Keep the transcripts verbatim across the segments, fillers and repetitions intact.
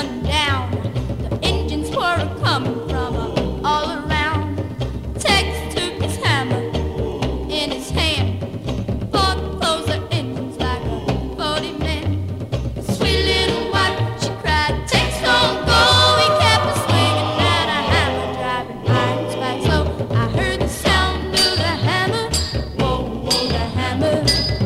sundown. The engines were coming from uh, all around. Tex took his hammer in his hand, fought those the engines like a forty man. The sweet little wife, she cried, Tex, don't go. He kept a swinging at a hammer, driving iron spikes low. I heard the sound of the hammer, whoa, whoa, the hammer.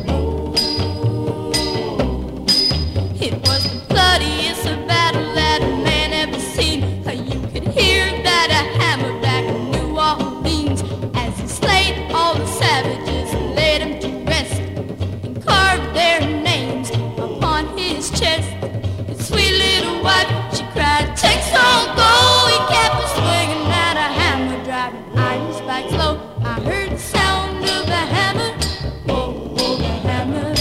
It was the bloodiest battle that a man ever seen. You could hear that a hammer back in New Orleans as he slayed all the savages and laid them to rest and carved their names upon his chest. His sweet little wife, she cried, Tex, don't go. He kept a swinging at a hammer, driving iron spikes low. I heard the sound of the hammer, whoa, whoa, the hammer.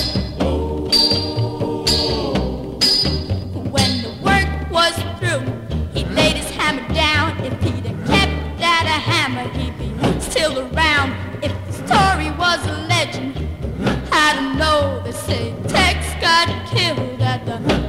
When the work was through, he laid his hammer down. If he'd have kept that a hammer, he'd be still around. If the story was a legend, I don't know. They say Tex got killed at the